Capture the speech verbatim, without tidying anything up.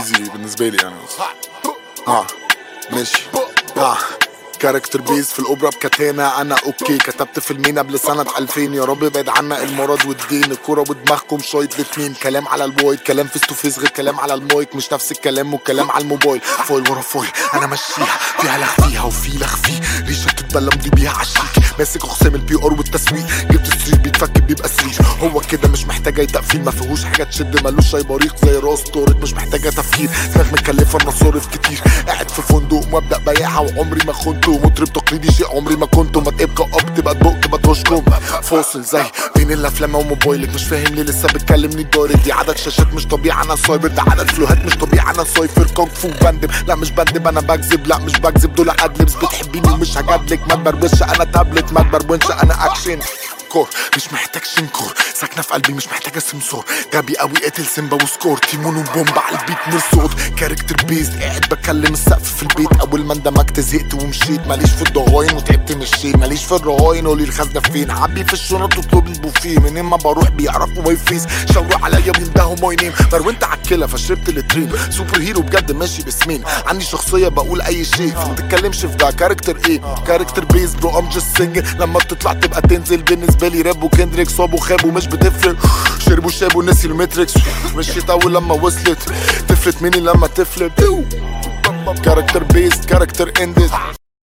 ايزي بالنسبه لي يعني. اه ماشي. اه كاركتر بيز في الاوبرا بكتانة انا اوكي. كتبت فيلمين قبل سنة ألفين، يا رب بعد عنا المرض والدين. الكورة ودماغكم شايط الاتنين، كلام على الوايد كلام فيس تو فيس غير كلام على المايك. مش نفس الكلام والكلام على الموبايل. فويل ورا فويل انا ماشيها فيها لخ فيها وفي لخ فيه. ريشة تتبلى مضي بيها عالشيك، ماسك اقسام البي ار والتسويق. جبت السرير بيتفك بيبقى سرير، هو كده مش محتاجة تقفيل. ما فيهوش حاجة تشد مالوش اي بريق زي راس طارق. مش محتاجة تفكير، دماغ متكلفة المصاريف كتير. قاعد في فندق وابدأ بياعة وعمري ما خنته. مطرب تقليدي شيء عمري ما كنته. ما تبقى اب تبقى تبق تبقى تشكم. فاصل زي بين الافلام وموبايلك. مش فاهم ليه لسه بتكلمني دايركت. دي عدد شاشات مش طبيعي انا سايبر، ده عدد فلوهات مش طبيعي انا سايفر. كونغ فو بندب لا مش بندب انا بكذب. لا مش بكذب دول ادلبس. بتحبيني ومش هجادلك. ما تبربش انا تابلت ما تبربنش انا اكشن كور. مش محتاج شنكور ساكنه في قلبي، مش محتاجه سمسور. غبي قوي قاتل سيمبا وسكور. تيمون وبومب على البيت من الصوت. كاركتر بيزد قاعد بكلم السقف في البيت. اول ما اندمجت زهقت ومشيت. ماليش في الضغاين وتعبت مشيت. ماليش في الرهاين قولي الخزنه فين. عبي في الشنط وطلب البوفيه. منين ما بروح بيعرفوا ماي فيس. شاوروا عليا ويندهوا ماي نيم. مروانت عالكلى فشربت التريب. سوبر هيرو بجد ماشي باسمين. عندي شخصيه بقول اي شيء، ما تتكلمش في ده. كاركتر ايه كاركتر بيز برو ام جاست سينجل. لما بتطلع تبقى تنزل. بالنسبه بالي راب وكندريك صاب وخاب ومش بتفرق. شربوا شابوا نسي الماتريكس. مشيت اول لما وصلت تفلت مني لما تفلت. كاركتر بيست كاركتر اندز.